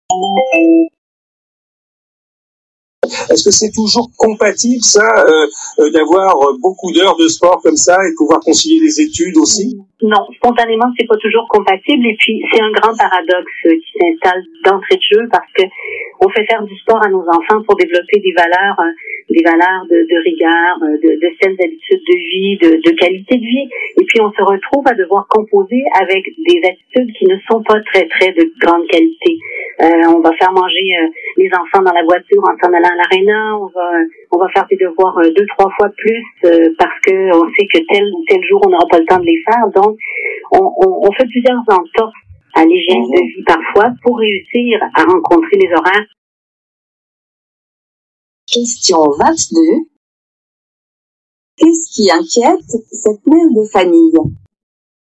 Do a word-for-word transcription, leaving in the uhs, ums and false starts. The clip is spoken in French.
Est-ce que c'est toujours compatible, ça, euh, euh, d'avoir beaucoup d'heures de sport comme ça et de pouvoir concilier les études aussi? Non, spontanément, c'est pas toujours compatible. Et puis, c'est un grand paradoxe euh, qui s'installe d'entrée de jeu parce que on fait faire du sport à nos enfants pour développer des valeurs, euh, des valeurs de, de rigueur, euh, de, de saines habitudes de vie, de, de qualité de vie. Et puis, on se retrouve à devoir composer avec des attitudes qui ne sont pas très, très de grande qualité. Euh, on va faire manger euh, les enfants dans la voiture en s'en allant à l'aréna. On va, on va faire des devoirs euh, deux, trois fois plus euh, parce que on sait que tel ou tel jour on n'aura pas le temps de les faire. Donc, on, on, on fait plusieurs entorses à l'hygiène de vie parfois pour réussir à rencontrer les horaires. Question vingt-deux. Qu'est-ce qui inquiète cette mère de famille?